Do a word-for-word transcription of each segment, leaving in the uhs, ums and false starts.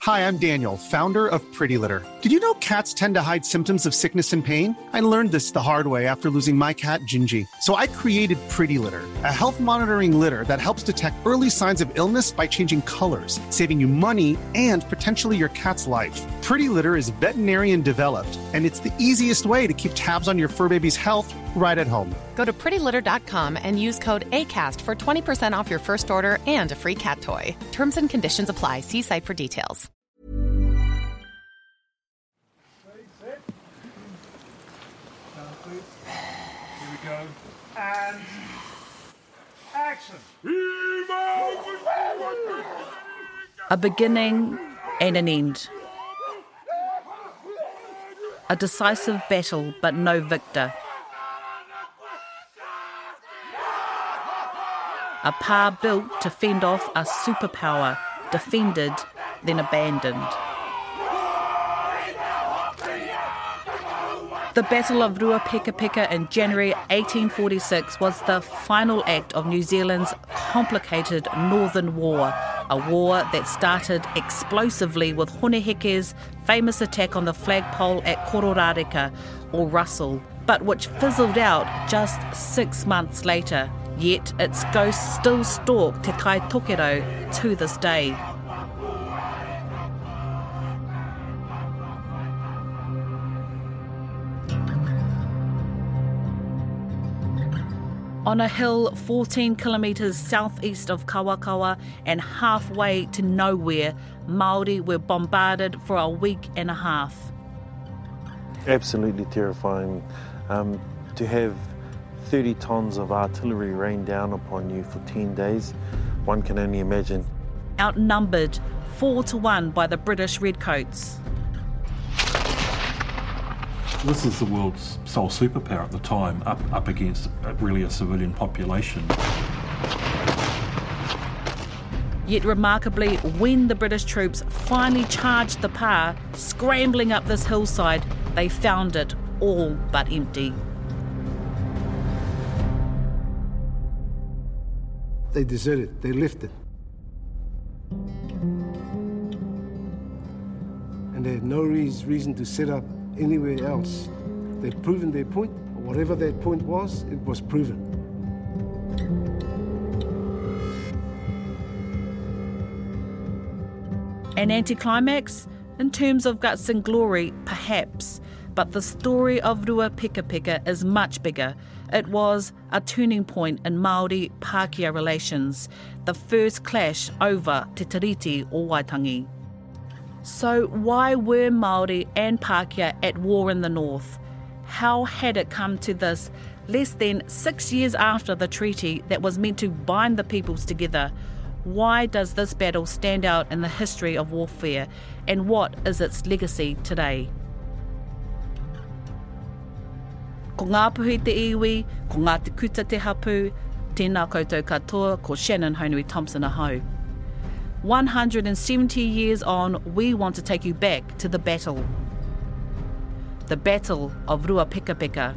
Hi, I'm Daniel, founder of Pretty Litter. Did you know cats tend to hide symptoms of sickness and pain? I learned this the hard way after losing my cat, Gingy. So I created Pretty Litter, a health monitoring litter that helps detect early signs of illness by changing colors, saving you money and potentially your cat's life. Pretty Litter is veterinarian developed, and it's the easiest way to keep tabs on your fur baby's health right at home. Go to pretty litter dot com and use code ACAST for twenty percent off your first order and a free cat toy. Terms and conditions apply. See site for details. Here we go. And action. A beginning and an end. A decisive battle, but no victor. A pā built to fend off a superpower, defended, then abandoned. The Battle of Ruapekapeka in January eighteen forty-six was the final act of New Zealand's complicated Northern War, a war that started explosively with Honeheke's famous attack on the flagpole at Kororareka, or Russell, but which fizzled out just six months later. Yet its ghosts still stalk Te Kai Tokero to this day. On a hill fourteen kilometres southeast of Kawakawa and halfway to nowhere, Māori were bombarded for a week and a half. Absolutely terrifying. Um, to have thirty tonnes of artillery rain down upon you for ten days, one can only imagine. Outnumbered four to one by the British Redcoats. This is the world's sole superpower at the time, up, up against a, really a civilian population. Yet remarkably, when the British troops finally charged the pā, scrambling up this hillside, they found it all but empty. They deserted, they left it. And they had no reason to set up anywhere else. They'd proven their point, or whatever that point was, it was proven. An anticlimax? In terms of guts and glory, perhaps. But the story of Ruapekapeka is much bigger. It was a turning point in Māori-Pākehā relations, the first clash over Te Tiriti o Waitangi. So why were Māori and Pākehā at war in the north? How had it come to this less than six years after the treaty that was meant to bind the peoples together? Why does this battle stand out in the history of warfare, and what is its legacy today? Ko ngā puhi te iwi, ko ngā te kuta te hapu, tēnā koutou katoa, ko Shannon Haunui-Thompson ahau. one hundred seventy years on, we want to take you back to the battle. The Battle of Ruapekapeka.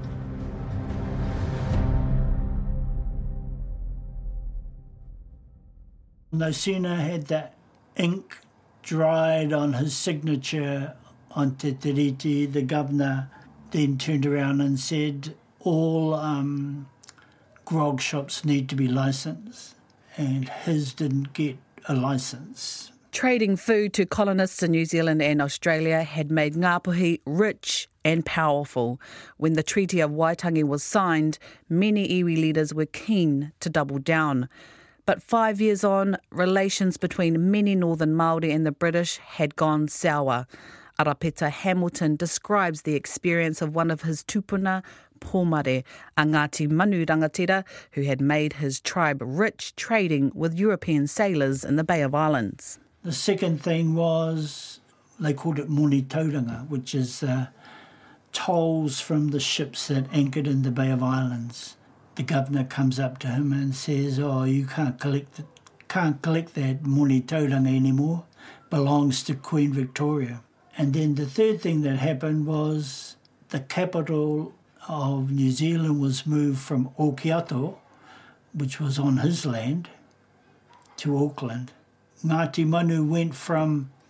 No sooner had the ink dried on his signature on Te Tiriti, the governor then turned around and said all um, grog shops need to be licensed, and his didn't get a licence. Trading food to colonists in New Zealand and Australia had made Ngāpuhi rich and powerful. When the Treaty of Waitangi was signed, many iwi leaders were keen to double down. But five years on, relations between many northern Māori and the British had gone sour. Arapeta Hamilton describes the experience of one of his tupuna, Pōmare, a Ngāti Manu rangatira, who had made his tribe rich trading with European sailors in the Bay of Islands. The second thing was, they called it moni tauranga, which is uh, tolls from the ships that anchored in the Bay of Islands. The governor comes up to him and says, oh, you can't collect, can't collect that moni tauranga anymore, belongs to Queen Victoria. And then the third thing that happened was the capital of New Zealand was moved from Okiato, which was on his land, to Auckland. Ngāti Manu went from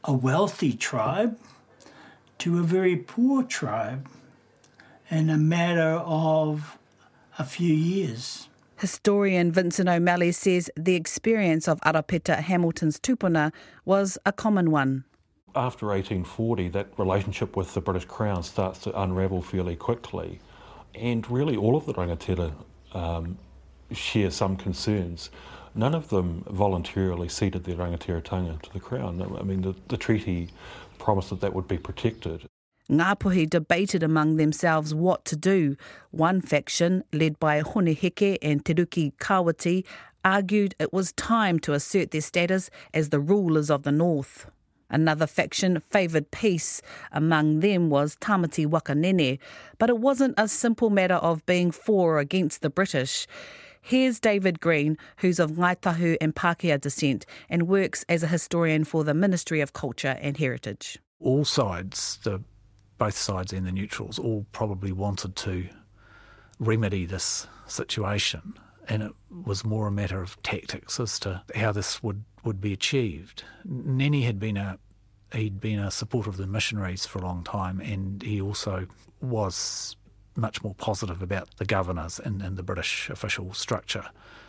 a wealthy tribe to a very poor tribe in a matter of a few years. Historian Vincent O'Malley says the experience of Arapeta Hamilton's tupuna was a common one. After eighteen forty, that relationship with the British Crown starts to unravel fairly quickly, and really all of the rangatira um, share some concerns. None of them voluntarily ceded their rangatiratanga to the Crown. I mean, the, the treaty promised that that would be protected. Ngāpuhi debated among themselves what to do. One faction, led by Hone Heke and Te Ruki Kawati, argued it was time to assert their status as the rulers of the North. Another faction favoured peace. Among them was Tamati Wakanene, but it wasn't a simple matter of being for or against the British. Here's David Green, who's of Ngaitahu and Pākehā descent and works as a historian for the Ministry of Culture and Heritage. All sides, the both sides and the neutrals, all probably wanted to remedy this situation, and it was more a matter of tactics as to how this would, would be achieved. Nene had been a he'd been a supporter of the missionaries for a long time, and he also was much more positive about the governors and, and the British official structure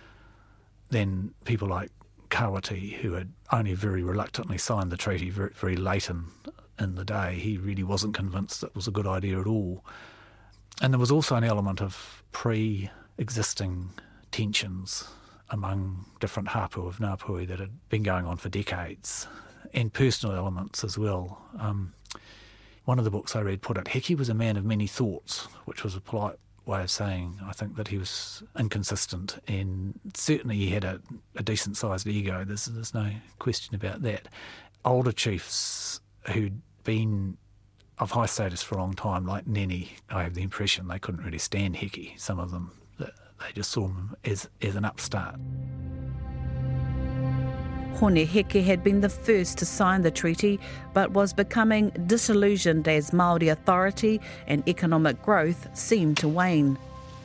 than people like Kawati, who had only very reluctantly signed the treaty very, very late in, in the day. He really wasn't convinced it was a good idea at all. And there was also an element of pre-existing tensions among different hapu of Ngāpuhi that had been going on for decades, and personal elements as well. Um, one of the books I read put it, Heke was a man of many thoughts, which was a polite way of saying, I think, that he was inconsistent, and certainly he had a, a decent-sized ego. There's, there's no question about that. Older chiefs who'd been of high status for a long time, like Nene, I have the impression they couldn't really stand Heke. Some of them, they just saw him as, as an upstart. Hone Heke had been the first to sign the treaty, but was becoming disillusioned as Māori authority and economic growth seemed to wane.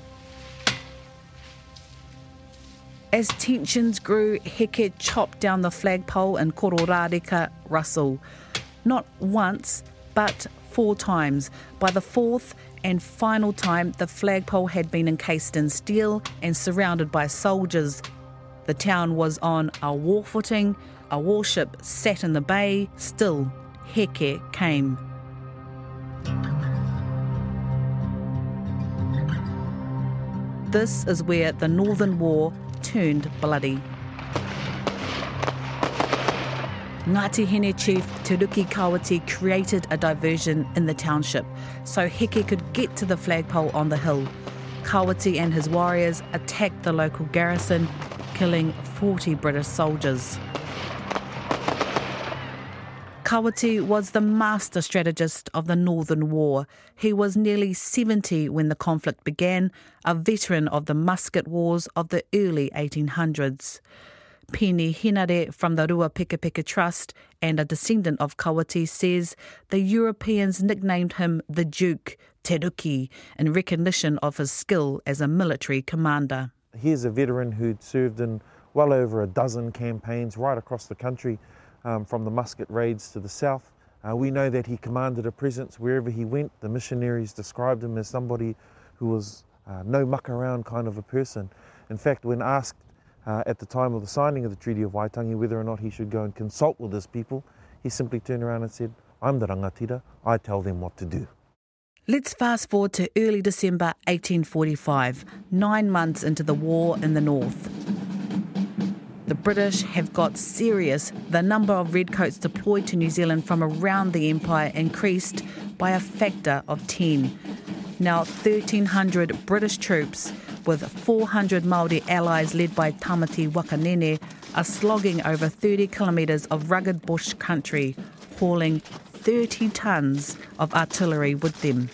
As tensions grew, Heke chopped down the flagpole in Kororareka, Russell. Not once, but four times. By the fourth and final time, the flagpole had been encased in steel and surrounded by soldiers. The town was on a war footing, a warship sat in the bay, still Heke came. This is where the Northern War turned bloody. Ngāti Hine chief Te Ruki Kawati created a diversion in the township so Heke could get to the flagpole on the hill. Kawati and his warriors attacked the local garrison, killing forty British soldiers. Kawati was the master strategist of the Northern War. He was nearly seventy when the conflict began, a veteran of the musket wars of the early eighteen hundreds. Pini Hinare from the Ruapekapeka Trust and a descendant of Kawati says the Europeans nicknamed him the Duke, Te Ruki, in recognition of his skill as a military commander. He's a veteran who'd served in well over a dozen campaigns right across the country, um, from the musket raids to the south. Uh, we know that he commanded a presence wherever he went. The missionaries described him as somebody who was uh, no muck around kind of a person. In fact, when asked uh, at the time of the signing of the Treaty of Waitangi whether or not he should go and consult with his people, he simply turned around and said, "I'm the rangatira, I tell them what to do." Let's fast forward to early December eighteen forty-five, nine months into the war in the north. The British have got serious. The number of redcoats deployed to New Zealand from around the empire increased by a factor of ten. Now thirteen hundred British troops with four hundred Māori allies led by Tamati Wakanene are slogging over thirty kilometres of rugged bush country, hauling thirty tonnes of artillery with them.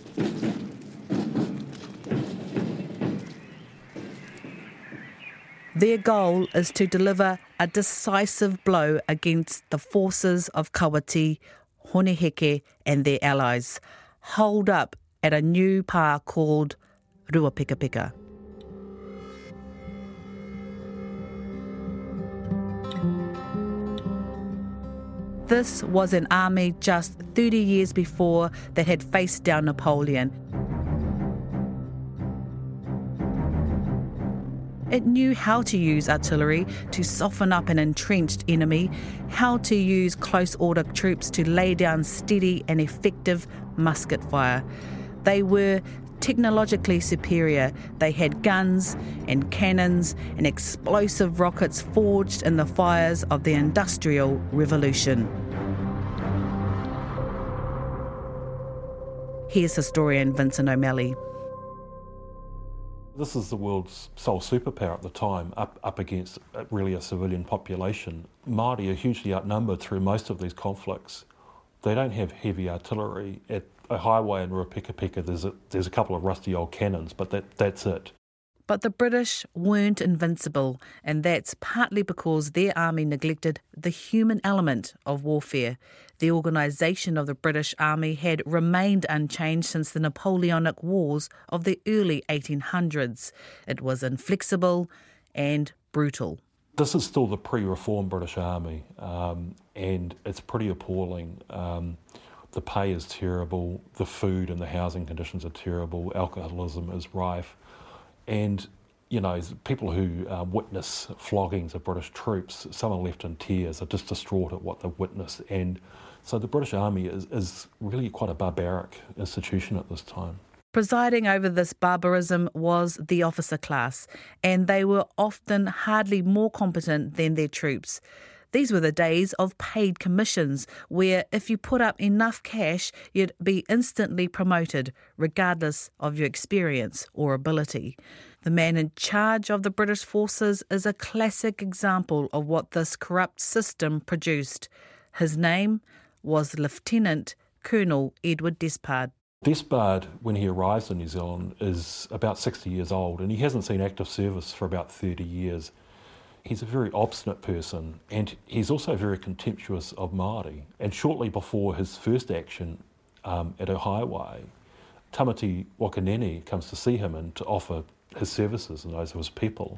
Their goal is to deliver a decisive blow against the forces of Kawati, Hone Heke and their allies, holed up at a new pā called Ruapekapeka. This was an army just thirty years before that had faced down Napoleon. It knew how to use artillery to soften up an entrenched enemy, how to use close-order troops to lay down steady and effective musket fire. They were technologically superior. They had guns and cannons and explosive rockets forged in the fires of the Industrial Revolution. Here's historian Vincent O'Malley. This is the world's sole superpower at the time, up, up against really a civilian population. Māori are hugely outnumbered through most of these conflicts. They don't have heavy artillery. At Ōhāwai and Ruapekapeka, there's a, there's a couple of rusty old cannons, but that, that's it. But the British weren't invincible, and that's partly because their army neglected the human element of warfare. The organisation of the British Army had remained unchanged since the Napoleonic Wars of the early eighteen hundreds. It was inflexible and brutal. This is still the pre-reform British Army, um, and it's pretty appalling. Um, the pay is terrible, the food and the housing conditions are terrible, alcoholism is rife. And, you know, people who uh, witness floggings of British troops, some are left in tears, are just distraught at what they've witnessed. And so the British Army is, is really quite a barbaric institution at this time. Presiding over this barbarism was the officer class, and they were often hardly more competent than their troops. These were the days of paid commissions, where if you put up enough cash, you'd be instantly promoted, regardless of your experience or ability. The man in charge of the British forces is a classic example of what this corrupt system produced. His name was Lieutenant Colonel Edward Despard. Despard, when he arrives in New Zealand, is about sixty years old, and he hasn't seen active service for about thirty years. He's a very obstinate person, and he's also very contemptuous of Māori. And shortly before his first action um, at Ōhāwai, Tamati Wakanene comes to see him and to offer his services and those of his people.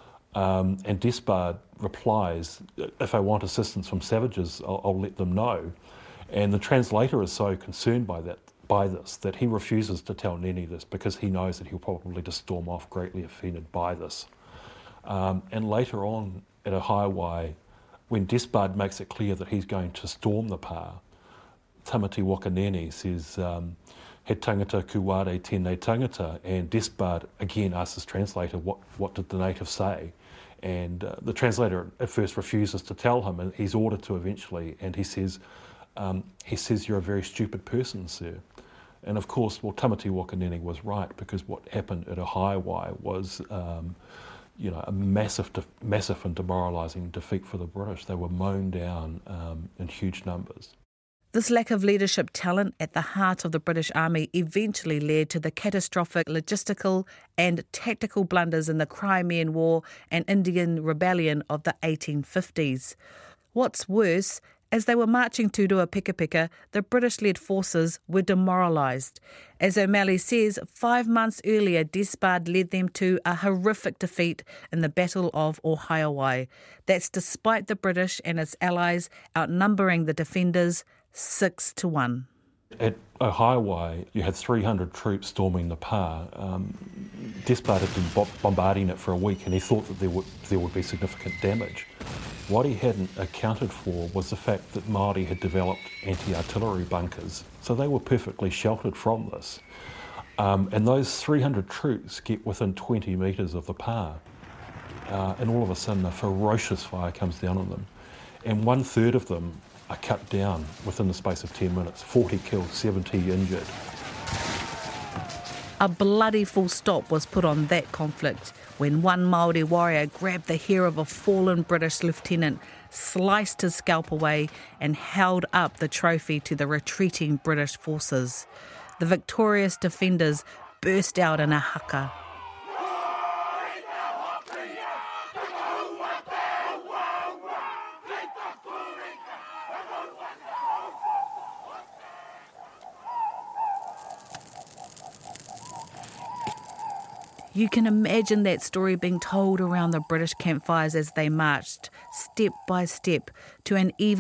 Um, and Despard replies, if I want assistance from savages, I'll, I'll let them know. And the translator is so concerned by that, by this, that he refuses to tell Nene this because he knows that he'll probably just storm off greatly offended by this. Um, and later on at Ōhāwai, when Despard makes it clear that he's going to storm the pā, Tamati Wakanene says, um, he tangata ku ware tēnei tangata, and Despard again asks his translator, what, what did the native say? And uh, the translator at first refuses to tell him, and he's ordered to eventually, and he says, um, he says, you're a very stupid person, sir. And of course, well, Tamati Wakanene was right, because what happened at Ōhāwai was um, you know, a massive, de- massive and demoralising defeat for the British. They were mown down um, in huge numbers. This lack of leadership talent at the heart of the British Army eventually led to the catastrophic logistical and tactical blunders in the Crimean War and Indian Rebellion of the eighteen fifties. What's worse, as they were marching to Ruapekapeka, the British-led forces were demoralised. As O'Malley says, five months earlier, Despard led them to a horrific defeat in the Battle of Ōhāwai. That's despite the British and its allies outnumbering the defenders six to one. At Ōhāwai, you had three hundred troops storming the pā. Um, Despard had been bo- bombarding it for a week, and he thought that there would, there would be significant damage. What he hadn't accounted for was the fact that Māori had developed anti-artillery bunkers, so they were perfectly sheltered from this. Um, and those three hundred troops get within twenty metres of the pā, uh, and all of a sudden a ferocious fire comes down on them. And one third of them are cut down within the space of ten minutes, forty killed, seventy injured. A bloody full stop was put on that conflict when one Māori warrior grabbed the hair of a fallen British lieutenant, sliced his scalp away and held up the trophy to the retreating British forces. The victorious defenders burst out in a haka. You can imagine that story being told around the British campfires as they marched, step by step, to an even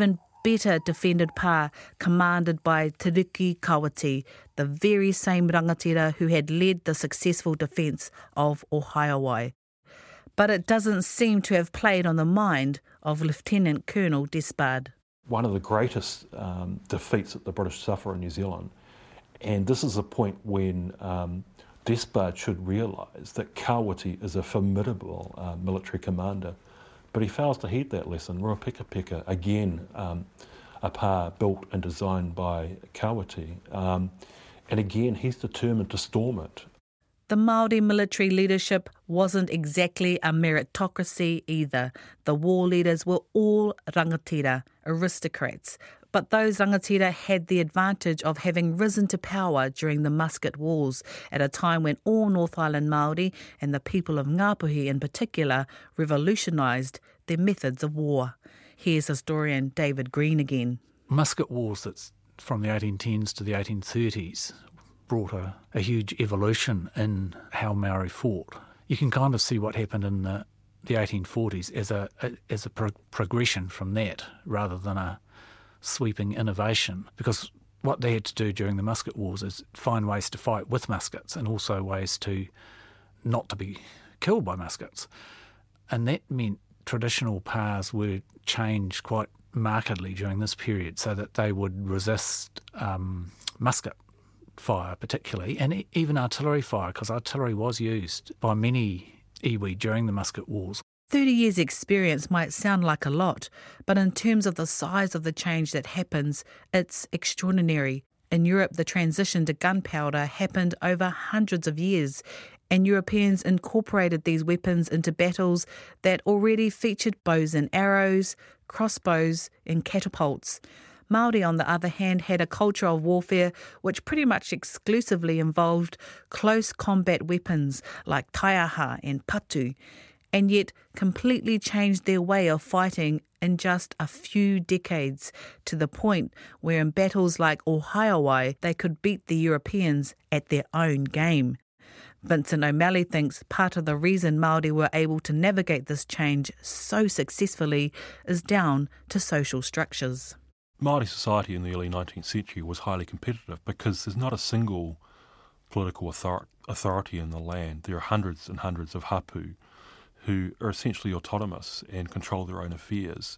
better defended pa commanded by Te Riki Kawati, the very same rangatira who had led the successful defence of Ohaiowai. But it doesn't seem to have played on the mind of Lieutenant Colonel Despard. One of the greatest um, defeats that the British suffer in New Zealand, and this is a point when um, Despard should realise that Kawati is a formidable uh, military commander, but he fails to heed that lesson. Ruapekapeka, again, um, a pa built and designed by Kawati, um, and again he's determined to storm it. The Māori military leadership wasn't exactly a meritocracy either. The war leaders were all rangatira, aristocrats, but those rangatira had the advantage of having risen to power during the Musket Wars, at a time when all North Island Māori, and the people of Ngāpuhi in particular, revolutionised their methods of war. Here's historian David Green again. Musket Wars, that's from the eighteen tens to the eighteen thirties, brought a, a huge evolution in how Maori fought. You can kind of see what happened in the, the eighteen forties as a, a as a pro- progression from that, rather than a sweeping innovation, because what they had to do during the Musket Wars is find ways to fight with muskets and also ways to not to be killed by muskets. And that meant traditional pars were changed quite markedly during this period so that they would resist um, musket fire particularly, and even artillery fire, because artillery was used by many iwi during the Musket Wars. Thirty years' experience might sound like a lot, but in terms of the size of the change that happens, it's extraordinary. In Europe, the transition to gunpowder happened over hundreds of years, and Europeans incorporated these weapons into battles that already featured bows and arrows, crossbows and catapults. Māori, on the other hand, had a culture of warfare which pretty much exclusively involved close combat weapons like taiaha and patu, and yet completely changed their way of fighting in just a few decades, to the point where in battles like Ohaiowai they could beat the Europeans at their own game. Vincent O'Malley thinks part of the reason Māori were able to navigate this change so successfully is down to social structures. Māori society in the early nineteenth century was highly competitive because there's not a single political author- authority in the land. There are hundreds and hundreds of hapu who are essentially autonomous and control their own affairs.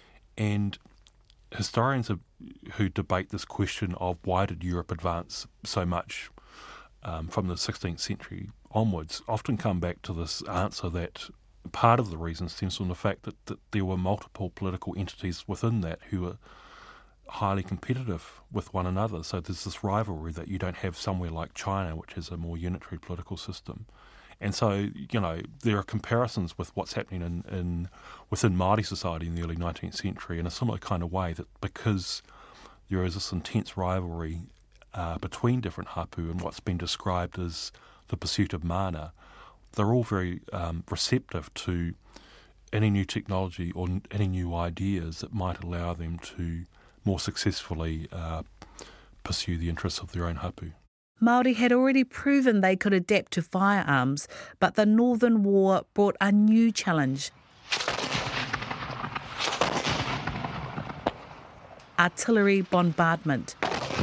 And historians have, who debate this question of why did Europe advance so much um, from the sixteenth century onwards often come back to this answer that part of the reason stems from the fact that, that there were multiple political entities within that who were highly competitive with one another. So there's this rivalry that you don't have somewhere like China, which has a more unitary political system. And so, you know, there are comparisons with what's happening in, in within Māori society in the early nineteenth century in a similar kind of way, that because there is this intense rivalry uh, between different hapu and what's been described as the pursuit of mana, they're all very um, receptive to any new technology or any new ideas that might allow them to more successfully uh, pursue the interests of their own hapu. Māori had already proven they could adapt to firearms, but the Northern War brought a new challenge. Artillery bombardment.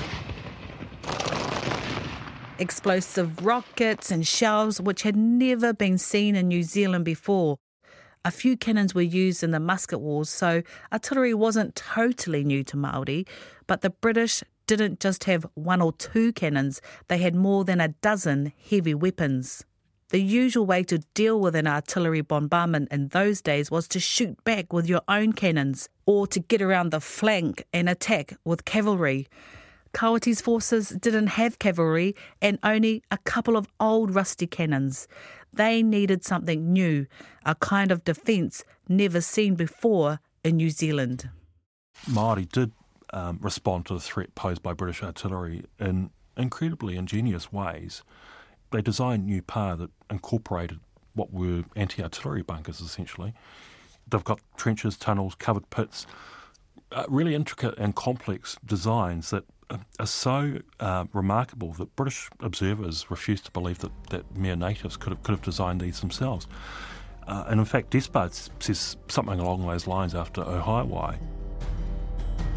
Explosive rockets and shells which had never been seen in New Zealand before. A few cannons were used in the Musket Wars, so artillery wasn't totally new to Māori, but the British didn't just have one or two cannons, they had more than a dozen heavy weapons. The usual way to deal with an artillery bombardment in those days was to shoot back with your own cannons, or to get around the flank and attack with cavalry. Kawati's forces didn't have cavalry and only a couple of old rusty cannons. They needed something new, a kind of defence never seen before in New Zealand. Māori did um, respond to the threat posed by British artillery in incredibly ingenious ways. They designed new pa that incorporated what were anti-artillery bunkers, essentially. They've got trenches, tunnels, covered pits, uh, really intricate and complex designs that are so uh, remarkable that British observers refused to believe that, that mere natives could have, could have designed these themselves. Uh, and in fact, Despard says something along those lines after Ohaiowai.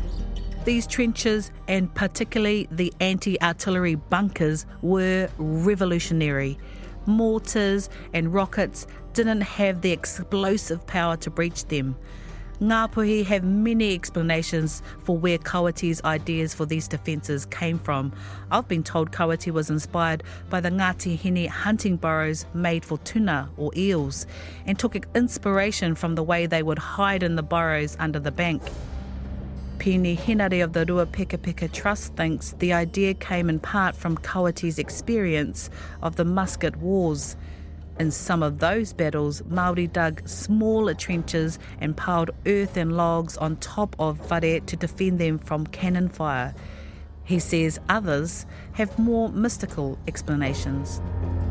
These trenches, and particularly the anti-artillery bunkers, were revolutionary. Mortars and rockets didn't have the explosive power to breach them. Ngāpuhi have many explanations for where Kawati's ideas for these defences came from. I've been told Kawati was inspired by the Ngāti Hine hunting burrows made for tuna or eels, and took inspiration from the way they would hide in the burrows under the bank. Pini Hinari of the Ruapekapeka Trust thinks the idea came in part from Kawati's experience of the musket wars. In some of those battles, Māori dug smaller trenches and piled earth and logs on top of whare to defend them from cannon fire. He says others have more mystical explanations.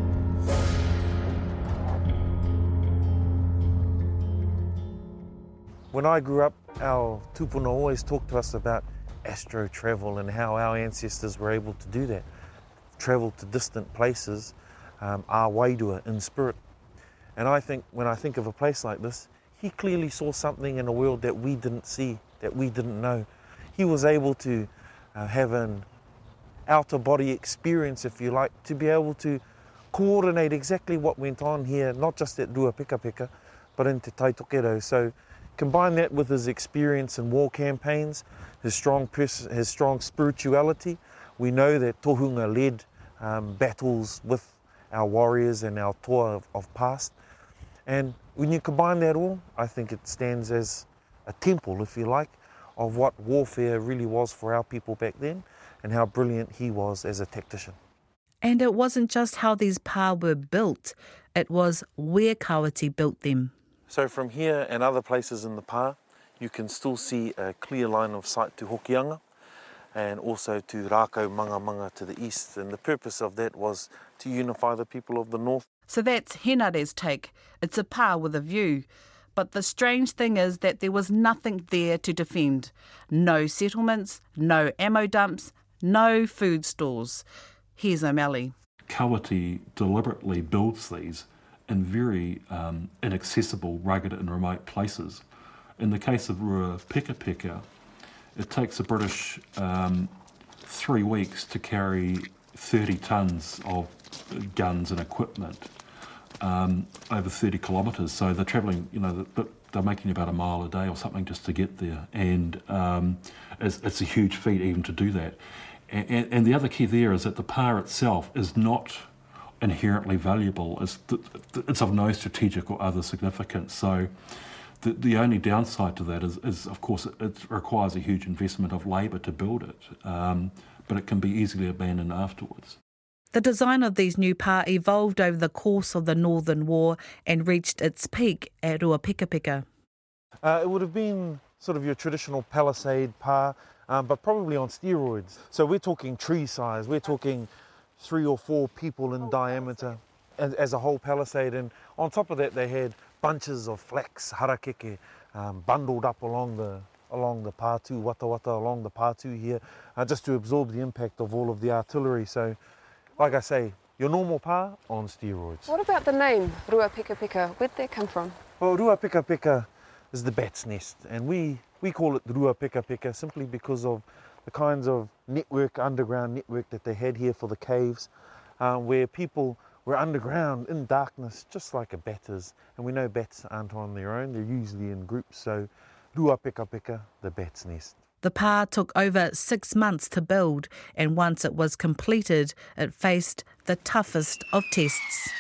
When I grew up, our tupuna always talked to us about astro travel and how our ancestors were able to do that, travel to distant places. Um, our wairua in spirit. And I think when I think of a place like this, he clearly saw something in a world that we didn't see, that we didn't know. He was able to uh, have an outer body experience, if you like, to be able to coordinate exactly what went on here, not just at Ruapekapeka, but in Te Taitokero. So combine that with his experience in war campaigns, his strong pers- his strong spirituality. We know that Tohunga led um, battles with our warriors and our toa of, of past. And when you combine that all, I think it stands as a temple, if you like, of what warfare really was for our people back then and how brilliant he was as a tactician. And it wasn't just how these pa were built, it was where Kawati built them. So from here and other places in the pa, you can still see a clear line of sight to Hokianga and also to Rākau Manga Manga to the east. And the purpose of that was to unify the people of the north. So that's Henare's take. It's a pa with a view. But the strange thing is that there was nothing there to defend. No settlements, no ammo dumps, no food stores. Here's O'Malley. Kawati deliberately builds these in very um, inaccessible, rugged and remote places. In the case of Ruapekapeka, it takes the British um, three weeks to carry thirty tonnes of guns and equipment um, over thirty kilometres. So they're travelling, you know, they're making about a mile a day or something just to get there. And um, it's, it's a huge feat even to do that. And, and the other key there is that the pa itself is not inherently valuable. It's, it's of no strategic or other significance. So The, the only downside to that is, is, of course, it, it requires a huge investment of labour to build it, um, but it can be easily abandoned afterwards. The design of these new pa evolved over the course of the Northern War and reached its peak at Ruapekapeka. Uh, it would have been sort of your traditional palisade pa, um, but probably on steroids. So we're talking tree size, we're talking three or four people in diameter as, as a whole palisade, and on top of that they had bunches of flax, harakeke, um, bundled up along the along the pātū, wata wata, along the pātū here, uh, just to absorb the impact of all of the artillery. So, like I say, your normal pa on steroids. What about the name, Ruapekapeka? Where'd that come from? Well, Ruapekapeka is the bat's nest, and we, we call it Ruapekapeka simply because of the kinds of network, underground network that they had here for the caves, uh, where people were underground in darkness, just like a bat is. And we know bats aren't on their own, they're usually in groups. So Ruapekapeka, the bat's nest. The pa took over six months to build, and once it was completed, it faced the toughest of tests.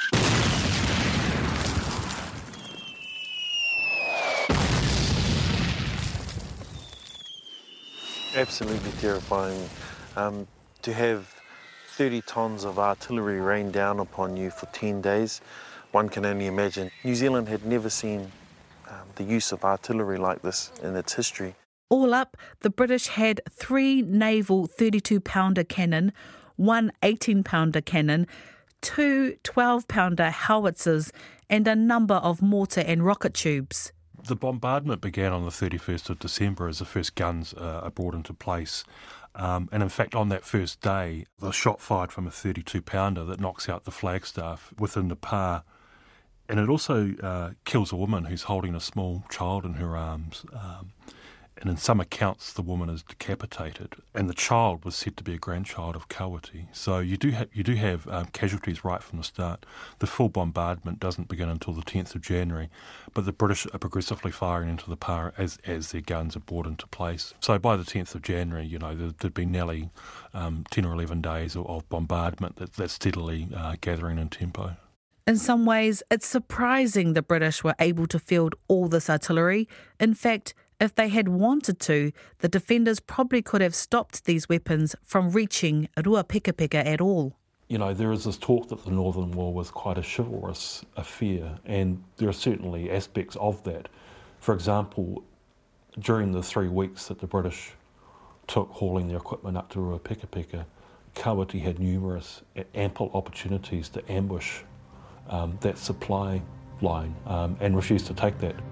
Absolutely terrifying. Um, to have thirty tonnes of artillery rain down upon you for ten days, one can only imagine. New Zealand had never seen um, the use of artillery like this in its history. All up, the British had three naval thirty-two pounder cannon, one eighteen pounder cannon, two twelve pounder howitzers, and a number of mortar and rocket tubes. The bombardment began on the thirty-first of December as the first guns uh, are brought into place. Um, and in fact, on that first day, the shot fired from a thirty-two pounder that knocks out the flagstaff within the pa. And it also uh, kills a woman who's holding a small child in her arms. Um, and in some accounts the woman is decapitated, and the child was said to be a grandchild of Kawati. So you do have you do have um, casualties right from the start. The full bombardment doesn't begin until the tenth of January, but the British are progressively firing into the pa as as their guns are brought into place. So by the tenth of January, you know, there, there'd been nearly um, ten or eleven days of, of bombardment that, that's steadily uh, gathering in tempo. In some ways, it's surprising the British were able to field all this artillery. In fact, if they had wanted to, the defenders probably could have stopped these weapons from reaching Ruapekapeka at all. You know, there is this talk that the Northern War was quite a chivalrous affair, and there are certainly aspects of that. For example, during the three weeks that the British took hauling their equipment up to Ruapekapeka, Kawati had numerous, ample opportunities to ambush um, that supply line um, and refused to take that.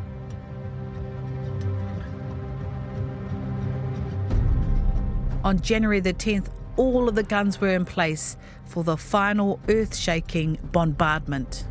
On January the tenth, all of the guns were in place for the final earth-shaking bombardment.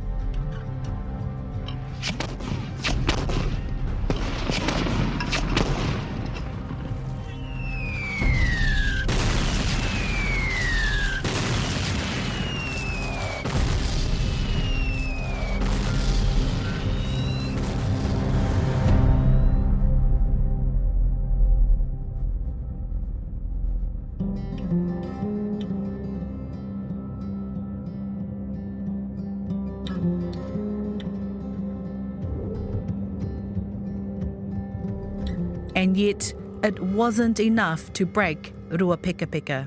And yet, it wasn't enough to break Ruapekapeka.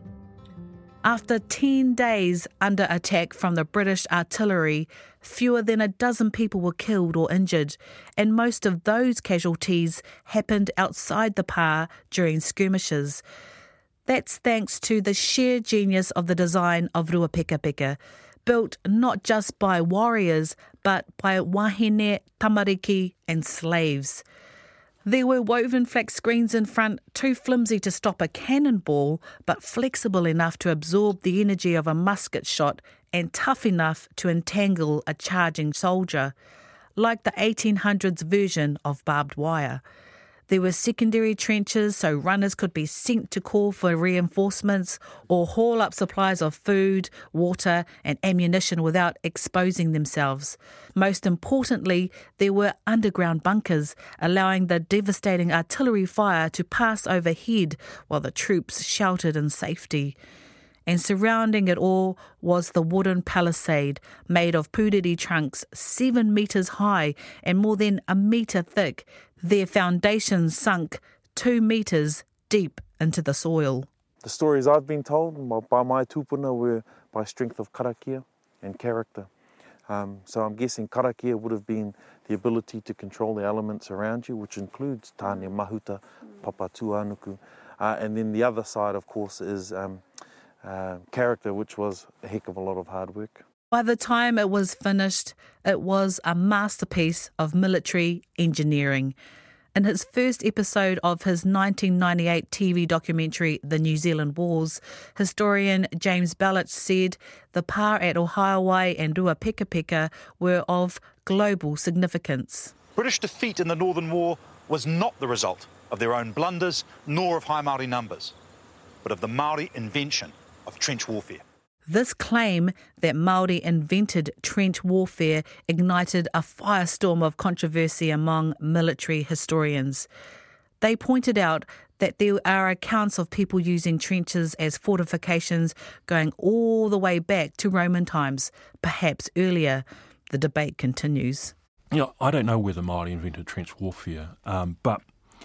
After ten days under attack from the British artillery, fewer than a dozen people were killed or injured, and most of those casualties happened outside the pa during skirmishes. That's thanks to the sheer genius of the design of Ruapekapeka, built not just by warriors, but by wahine, tamariki and slaves. There were woven flax screens in front, too flimsy to stop a cannonball, but flexible enough to absorb the energy of a musket shot and tough enough to entangle a charging soldier, like the eighteen hundreds version of barbed wire. There were secondary trenches so runners could be sent to call for reinforcements or haul up supplies of food, water and ammunition without exposing themselves. Most importantly, there were underground bunkers, allowing the devastating artillery fire to pass overhead while the troops sheltered in safety. And surrounding it all was the wooden palisade made of puriri trunks seven metres high and more than a metre thick, their foundations sunk two metres deep into the soil. The stories I've been told by my tūpuna were by strength of karakia and character. Um, so I'm guessing karakia would have been the ability to control the elements around you, which includes tāne mahuta, papa tuanuku. Uh, and then the other side, of course, is um, uh, character, which was a heck of a lot of hard work. By the time it was finished, it was a masterpiece of military engineering. In his first episode of his nineteen ninety-eight T V documentary, The New Zealand Wars, historian James Belich said the pa at Ohaawai and Ruapekapeka were of global significance. British defeat in the Northern War was not the result of their own blunders nor of high Māori numbers, but of the Māori invention of trench warfare. This claim that Māori invented trench warfare ignited a firestorm of controversy among military historians. They pointed out that there are accounts of people using trenches as fortifications going all the way back to Roman times, perhaps earlier. The debate continues. You know, I don't know whether Māori invented trench warfare, um, but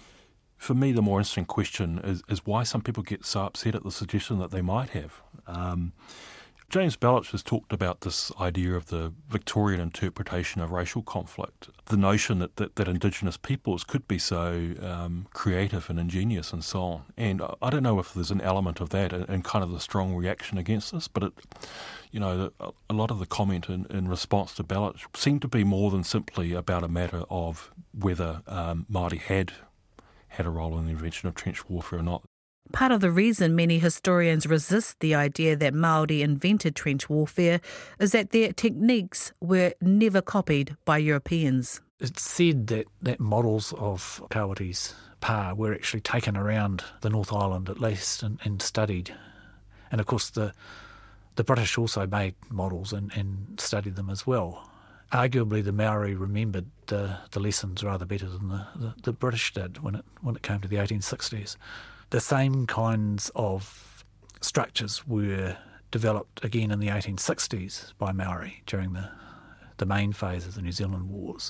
for me the more interesting question is, is why some people get so upset at the suggestion that they might have. Um, James Belich has talked about this idea of the Victorian interpretation of racial conflict, the notion that, that, that Indigenous peoples could be so um, creative and ingenious and so on. And I don't know if there's an element of that and kind of the strong reaction against this, but it, you know, a lot of the comment in, in response to Belich seemed to be more than simply about a matter of whether um, Māori had had a role in the invention of trench warfare or not. Part of the reason many historians resist the idea that Māori invented trench warfare is that their techniques were never copied by Europeans. It's said that, that models of Kawati's pa were actually taken around the North Island at least and, and studied. And of course the the British also made models and, and studied them as well. Arguably the Maori remembered the, the lessons rather better than the, the, the British did when it when it came to the eighteen sixties. The same kinds of structures were developed again in the eighteen sixties by Maori during the, the main phase of the New Zealand Wars.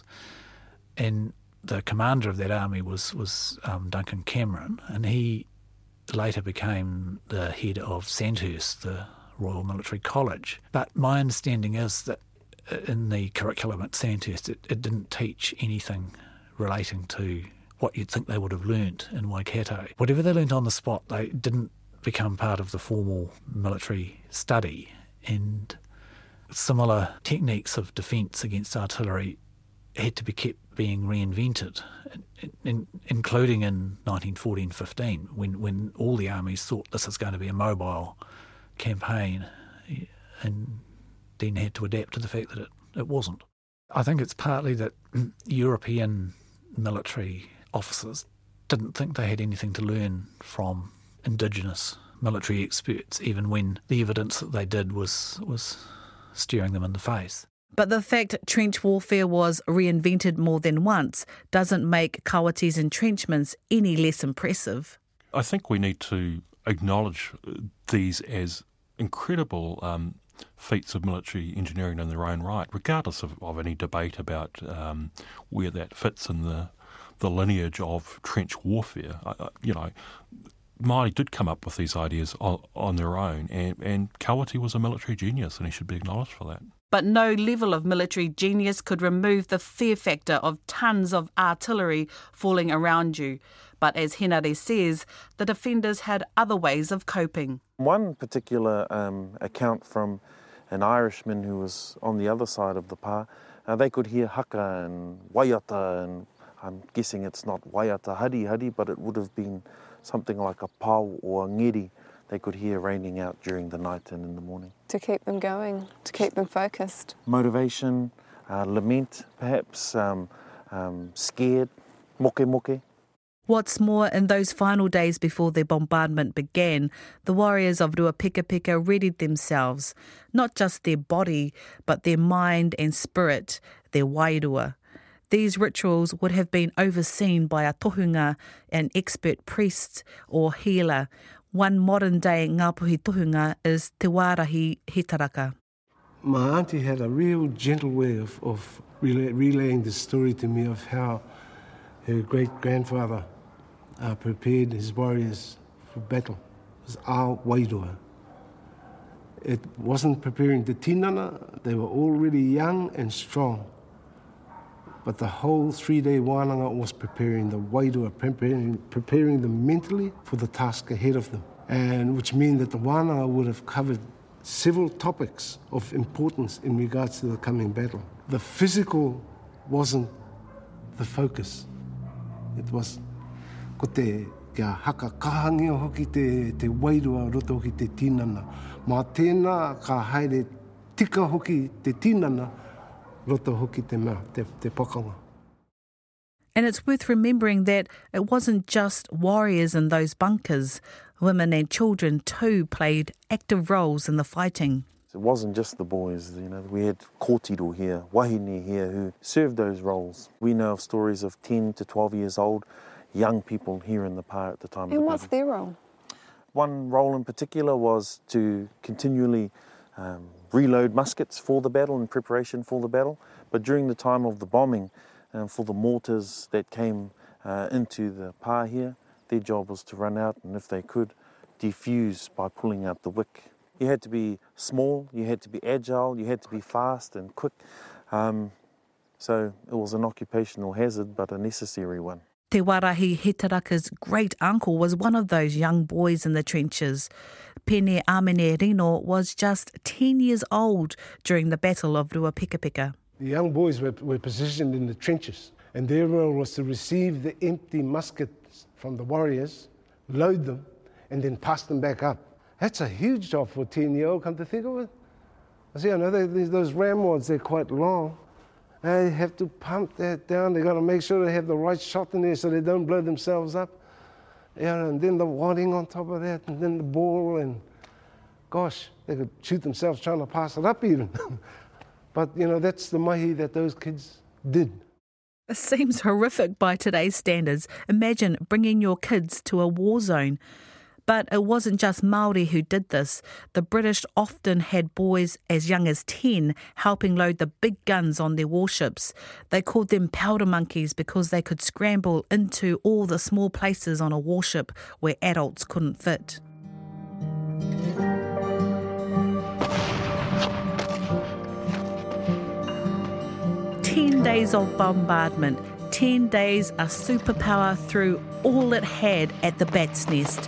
And the commander of that army was, was um, Duncan Cameron, and he later became the head of Sandhurst, the Royal Military College. But my understanding is that in the curriculum at Sandhurst, it, it didn't teach anything relating to what you'd think they would have learnt in Waikato. Whatever they learnt on the spot, they didn't become part of the formal military study, and similar techniques of defence against artillery had to be kept being reinvented, in, in, including in nineteen fourteen fifteen, when, when all the armies thought this is going to be a mobile campaign, and then had to adapt to the fact that it, it wasn't. I think it's partly that European military officers didn't think they had anything to learn from indigenous military experts, even when the evidence that they did was was staring them in the face. But the fact trench warfare was reinvented more than once doesn't make Kawati's entrenchments any less impressive. I think we need to acknowledge these as incredible um, feats of military engineering in their own right, regardless of, of any debate about um, where that fits in the the lineage of trench warfare. Uh, you know, Māori did come up with these ideas on, on their own, and, and Kawati was a military genius, and he should be acknowledged for that. But no level of military genius could remove the fear factor of tons of artillery falling around you. But as Henare says, the defenders had other ways of coping. One particular um, account from an Irishman who was on the other side of the pa, uh, they could hear haka and waiata, and I'm guessing it's not waiata hari hari, but it would have been something like a pau or a ngeri. They could hear raining out during the night and in the morning. To keep them going, to keep them focused. Motivation, uh, lament perhaps, um, um, scared, moke moke. What's more, in those final days before the bombardment began, the warriors of Ruapekapeka readied themselves, not just their body, but their mind and spirit, their wairua. These rituals would have been overseen by a tohunga, an expert priest or healer. One modern-day Ngāpuhi tohunga is Te Wārahi Hitaraka. My auntie had a real gentle way of, of relay, relaying the story to me of how her great-grandfather uh, prepared his warriors for battle. It was our wairua. It wasn't preparing the tinana, they were already young and strong. But the whole three-day wānanga was preparing the wairua, preparing, preparing them mentally for the task ahead of them, and which means that the wānanga would have covered several topics of importance in regards to the coming battle. The physical wasn't the focus. It was ko te kia haka kahangia hoki te, te wairua roto hoki te tinana. Mā tēnā ka haere tika hoki te tinana, roto hoki te mea, te, te pakanga. And it's worth remembering that it wasn't just warriors in those bunkers. Women and children too played active roles in the fighting. It wasn't just the boys, you know, we had kōtiro here, wahine here who served those roles. We know of stories of ten to twelve years old, young people here in the pa at the time. And of the what's battle. their role? One role in particular was to continually um, reload muskets for the battle in preparation for the battle. But during the time of the bombing, um, for the mortars that came uh, into the pa here, their job was to run out and if they could, defuse by pulling out the wick. You had to be small, you had to be agile, you had to be fast and quick. Um, so it was an occupational hazard, but a necessary one. Te Wārahi Hitaraka's great uncle was one of those young boys in the trenches. Pene Amene Rino was just ten years old during the Battle of Ruapekapeka. The young boys were, were positioned in the trenches, and their role was to receive the empty muskets from the warriors, load them, and then pass them back up. That's a huge job for a ten-year-old, come to think of it. I see, I know they, those ramrods, they're quite long, They have to pump that down. They've got to make sure they have the right shot in there so they don't blow themselves up. Yeah, and then the wadding on top of that, and then the ball, and gosh, they could shoot themselves trying to pass it up even. But, you know, that's the mahi that those kids did. It seems horrific by today's standards. Imagine bringing your kids to a war zone. But it wasn't just Māori who did this. The British often had boys as young as ten helping load the big guns on their warships. They called them powder monkeys because they could scramble into all the small places on a warship where adults couldn't fit. Ten days of bombardment, ten days a superpower threw all it had at the bat's nest.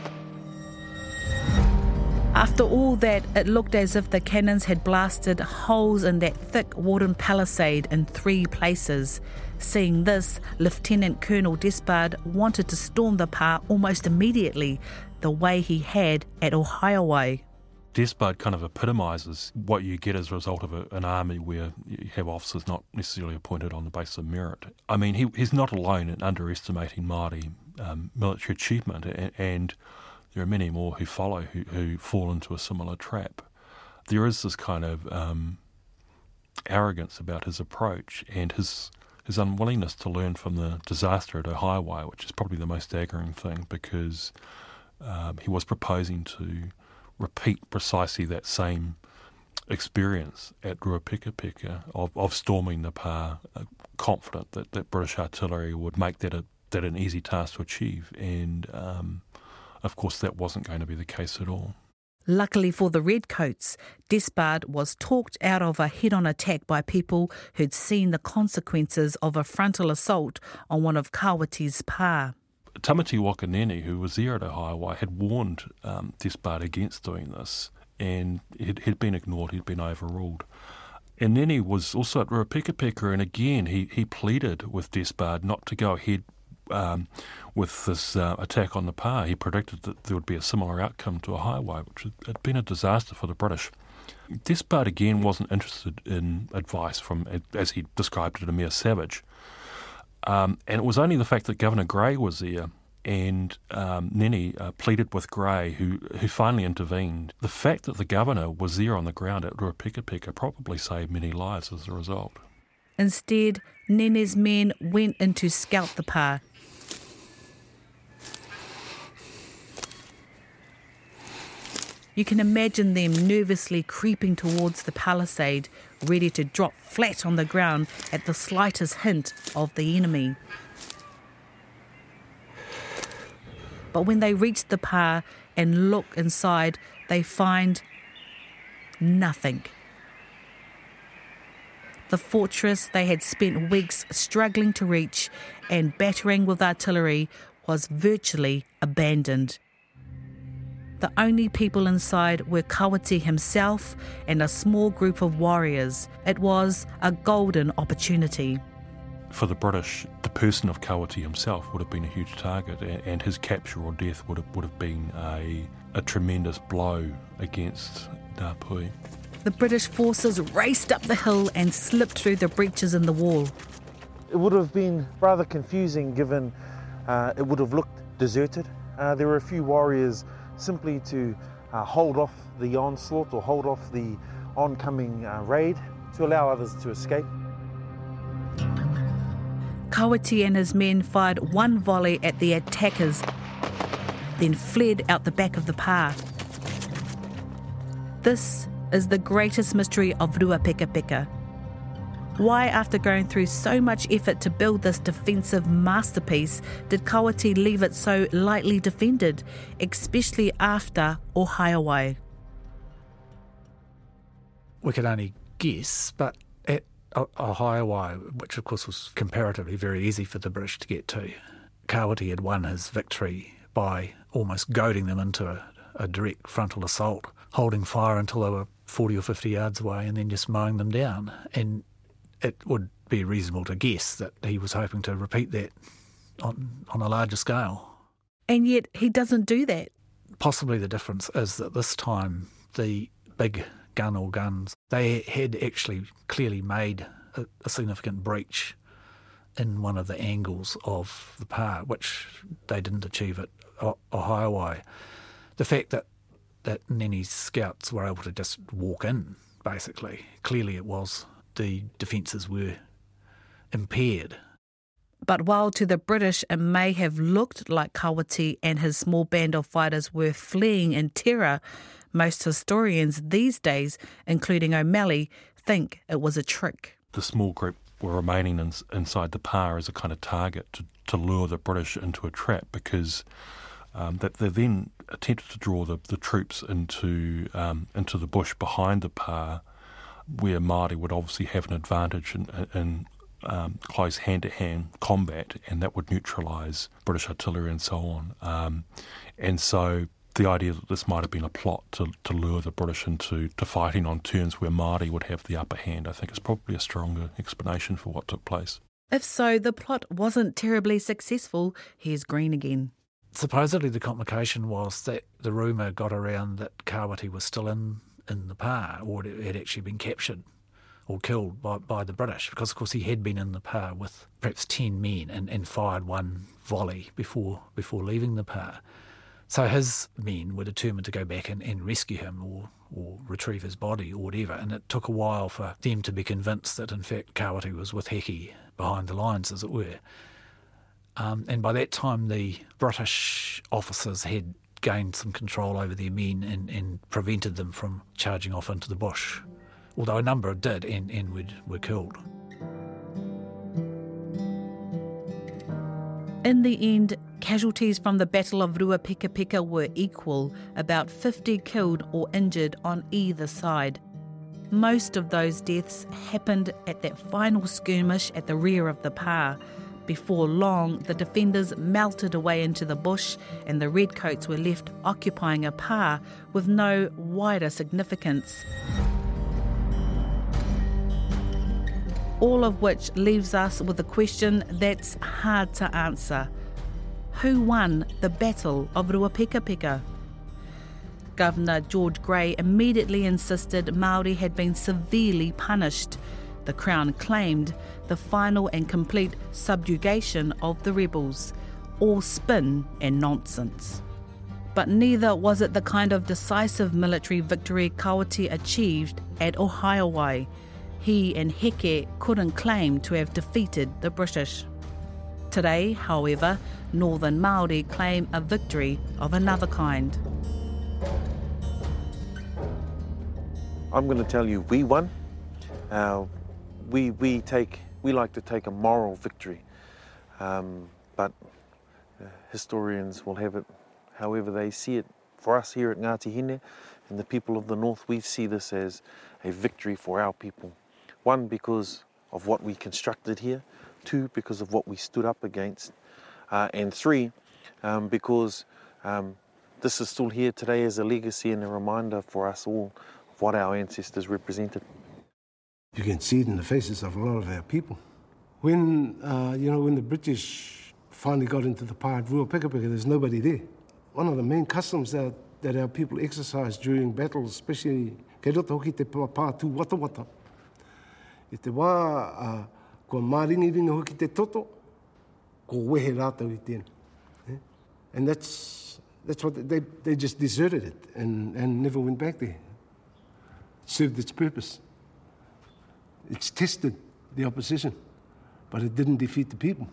After all that, it looked as if the cannons had blasted holes in that thick wooden palisade in three places. Seeing this, Lieutenant Colonel Despard wanted to storm the pa almost immediately, the way he had at Ohaiowai. Despard kind of epitomises what you get as a result of a, an army where you have officers not necessarily appointed on the basis of merit. I mean, he, he's not alone in underestimating Māori um, military achievement, and, and there are many more who follow who, who fall into a similar trap. There is this kind of um, arrogance about his approach and his his unwillingness to learn from the disaster at Ohaiowai, which is probably the most staggering thing, because um, he was proposing to repeat precisely that same experience at Ruapekapeka of, of storming the pa, uh, confident that, that British artillery would make that a, that an easy task to achieve. And um, of course that wasn't going to be the case at all. Luckily for the Redcoats, Despard was talked out of a head-on attack by people who'd seen the consequences of a frontal assault on one of Kawati's pa. Tamati Wakanene, who was there at Ohaiowai, had warned um, Despard against doing this, and it had been ignored, he'd been overruled. And then he was also at Ruapekapeka, and again he, he pleaded with Despard not to go ahead um, with this uh, attack on the pa. He predicted that there would be a similar outcome to Ohaiowai, which had been a disaster for the British. Despard again wasn't interested in advice from, as he described it, a mere savage. Um, and it was only the fact that Governor Grey was there and um, Nene uh, pleaded with Grey, who, who finally intervened. The fact that the governor was there on the ground at Ruapekapeka probably saved many lives as a result. Instead, Nene's men went in to scalp the pa. You can imagine them nervously creeping towards the palisade, ready to drop flat on the ground at the slightest hint of the enemy. But when they reach the pa and look inside, they find nothing. The fortress they had spent weeks struggling to reach and battering with artillery was virtually abandoned. The only people inside were Kawati himself and a small group of warriors. It was a golden opportunity. For the British, the person of Kawati himself would have been a huge target, and his capture or death would have, would have been a, a tremendous blow against Ngāpuhi. The British forces raced up the hill and slipped through the breaches in the wall. It would have been rather confusing given uh, it would have looked deserted. Uh, there were a few warriors simply to uh, hold off the onslaught or hold off the oncoming uh, raid to allow others to escape. Kawati and his men fired one volley at the attackers, then fled out the back of the pa. This is the greatest mystery of Ruapekapeka. Why, after going through so much effort to build this defensive masterpiece, did Kawati leave it so lightly defended, especially after Ohaiowai? We could only guess, but at Ohaiowai, which of course was comparatively very easy for the British to get to, Kawati had won his victory by almost goading them into a, a direct frontal assault, holding fire until they were forty or fifty yards away and then just mowing them down. And it would be reasonable to guess that he was hoping to repeat that on, on a larger scale. And yet he doesn't do that. Possibly the difference is that this time the big gun or guns, they had actually clearly made a, a significant breach in one of the angles of the pa, which they didn't achieve at Ohaiwai. The fact that, that Neni's scouts were able to just walk in, basically, clearly it was the defences were impaired. But while to the British it may have looked like Kawati and his small band of fighters were fleeing in terror, most historians these days, including O'Malley, think it was a trick. The small group were remaining in, inside the pa as a kind of target to, to lure the British into a trap, because um, that they then attempted to draw the, the troops into um, into the bush behind the pa, where Māori would obviously have an advantage in, in um, close hand-to-hand combat, and that would neutralise British artillery and so on. Um, and so the idea that this might have been a plot to, to lure the British into to fighting on terms where Māori would have the upper hand, I think is probably a stronger explanation for what took place. If so, the plot wasn't terribly successful. Here's Green again. Supposedly the complication was that the rumour got around that Kawati was still in, in the pa, or had actually been captured or killed by, by the British, because of course he had been in the pa with perhaps ten men and, and fired one volley before before leaving the pa. So his men were determined to go back and, and rescue him or, or retrieve his body or whatever, and it took a while for them to be convinced that in fact Kawati was with Heke behind the lines, as it were. Um, and by that time the British officers had gained some control over their men and, and prevented them from charging off into the bush, although a number did and, and were, were killed. In the end, casualties from the Battle of Ruapekapeka were equal, about fifty killed or injured on either side. Most of those deaths happened at that final skirmish at the rear of the pa. Before long, the defenders melted away into the bush and the redcoats were left occupying a pa with no wider significance. All of which leaves us with a question that's hard to answer. Who won the Battle of Ruapekapeka? Governor George Grey immediately insisted Māori had been severely punished. The Crown claimed the final and complete subjugation of the rebels. All spin and nonsense. But neither was it the kind of decisive military victory Kawati achieved at Ohaiwai. He and Heke couldn't claim to have defeated the British. Today, however, Northern Māori claim a victory of another kind. I'm going to tell you, we won. Uh, we we take we like to take a moral victory, um, but uh, historians will have it however they see it. For us here at Ngāti Hine and the people of the North, we see this as a victory for our people. One, because of what we constructed here. Two, because of what we stood up against. Uh, and three, um, because um, this is still here today as a legacy and a reminder for us all of what our ancestors represented. You can see it in the faces of a lot of our people. When, uh, you know, when the British finally got into the pa at Ruapekapeka, there's nobody there. One of the main customs that, that our people exercise during battles, especially kei roto hoki te pa tū wata wata. I te wā, uh, ko maringi ringa hoki te toto, ko wehe rātau I tēnā. Eh? And that's, that's what they, they just deserted it and, and never went back there. It served its purpose. It's tested the opposition, but it didn't defeat the people.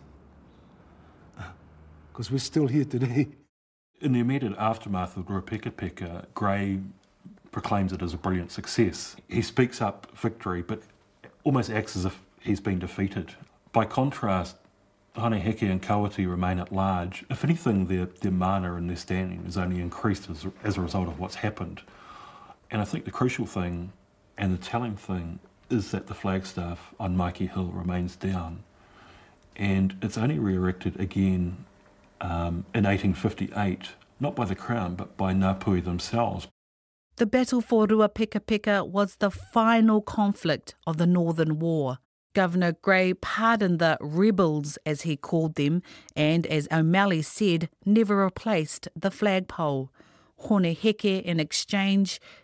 Because we're still here today. In the immediate aftermath of Ruapekapeka, Grey proclaims it as a brilliant success. He speaks up victory, but almost acts as if he's been defeated. By contrast, Hane Heke and Kawati remain at large. If anything, their, their mana and their standing has only increased as, as a result of what's happened. And I think the crucial thing and the telling thing is that the flagstaff on Maiki Hill remains down. And it's only re-erected again um, in eighteen fifty-eight, not by the Crown, but by Ngāpuhi themselves. The battle for Ruapekapeka was the final conflict of the Northern War. Governor Grey pardoned the rebels, as he called them, and, as O'Malley said, never replaced the flagpole. Hone Heke, in exchange,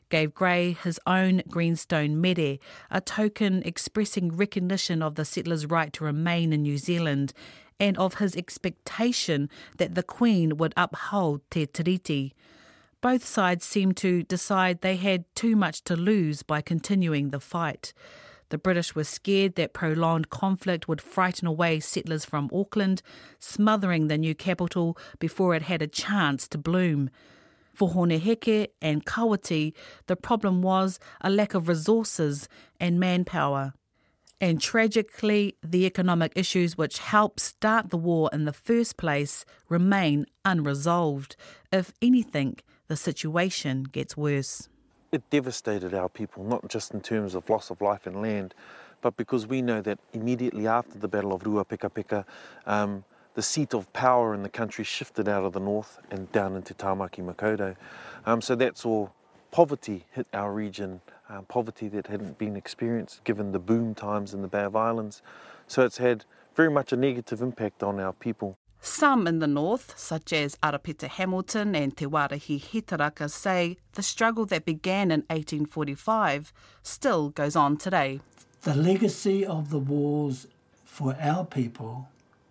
gave Gray his own greenstone mere, a token expressing recognition of the settlers' right to remain in New Zealand and of his expectation that the Queen would uphold Te Tiriti. Both sides seemed to decide they had too much to lose by continuing the fight. The British were scared that prolonged conflict would frighten away settlers from Auckland, smothering the new capital before it had a chance to bloom. For Honeheke and Kawati, the problem was a lack of resources and manpower. And tragically, the economic issues which helped start the war in the first place remain unresolved. If anything, the situation gets worse. It devastated our people, not just in terms of loss of life and land, but because we know that immediately after the Battle of Ruapekapeka, um, the seat of power in the country shifted out of the north and down into Tāmaki Makaurau. Um, so that's all. Poverty hit our region, uh, poverty that hadn't been experienced given the boom times in the Bay of Islands. So it's had very much a negative impact on our people. Some in the north, such as Arapita Hamilton and Te Wārahi Hitaraka, say the struggle that began in eighteen forty-five still goes on today. The legacy of the wars for our people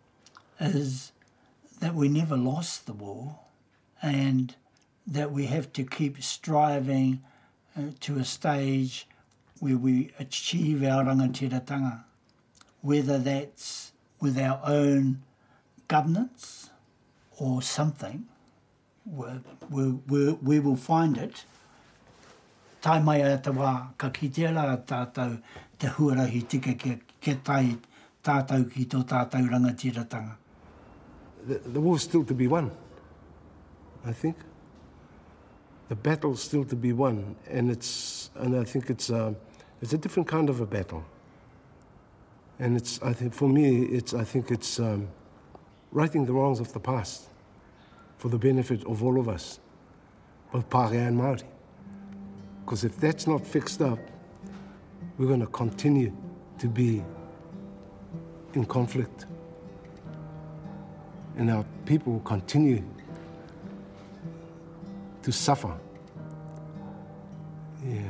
is that we never lost the war and that we have to keep striving uh, to a stage where we achieve our rangatiratanga, whether that's with our own governance or something, we, we, we, we will find it. Tai mai a te wā, ka kitea la tātou te huarahi tika ke, ke tai tātou ki tō tātou rangatiratanga. The, the war's still to be won, I think. The battle's still to be won, and it's and I think it's a, it's a different kind of a battle. And it's I think for me it's I think it's um, righting the wrongs of the past for the benefit of all of us, both Pākehā and Māori. Because if that's not fixed up, we're going to continue to be in conflict, and our people will continue to suffer. Yeah.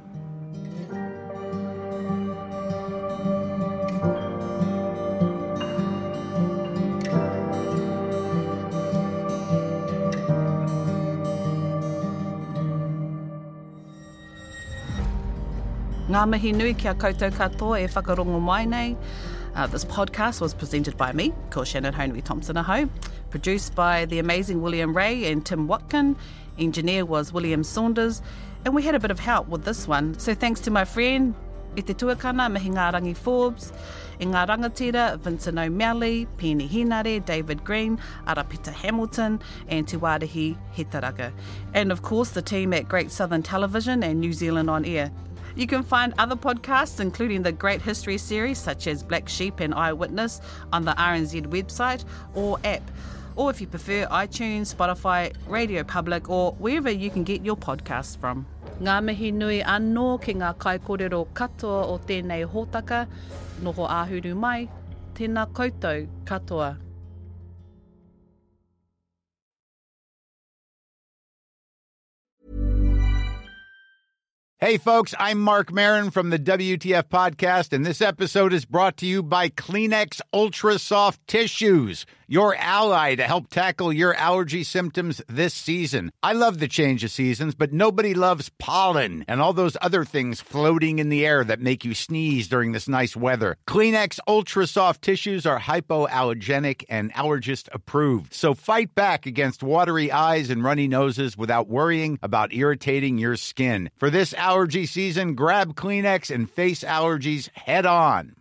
Ngā mihi nui kia koutou katoa e whakarongo mai nei. Uh, this podcast was presented by me, ko Shannon Honui Thompson Aho, produced by the amazing William Ray and Tim Watkin. Engineer was William Saunders, and we had a bit of help with this one. So thanks to my friend, i te tuakana, Mihi Ngārangi Forbes, i ngā rangatira, Vincent O'Malley, Penny Hinare, David Green, Arapita Hamilton, and Te Wārahi Hitaraka. And of course the team at Great Southern Television and New Zealand On Air. You can find other podcasts, including the Great History series, such as Black Sheep and Eyewitness, on the R N Z website or app. Or if you prefer, iTunes, Spotify, Radio Public, or wherever you can get your podcasts from. Ngā mihi nui anō ki ngā kaikorero katoa o tēnei hōtaka, noho āhuru mai, tēnā koutou katoa. Hey folks, I'm Mark Maron from the W T F Podcast, and this episode is brought to you by Kleenex Ultra Soft Tissues, your ally to help tackle your allergy symptoms this season. I love the change of seasons, but nobody loves pollen and all those other things floating in the air that make you sneeze during this nice weather. Kleenex Ultra Soft Tissues are hypoallergenic and allergist approved, so fight back against watery eyes and runny noses without worrying about irritating your skin. For this allergy season, grab Kleenex and face allergies head on.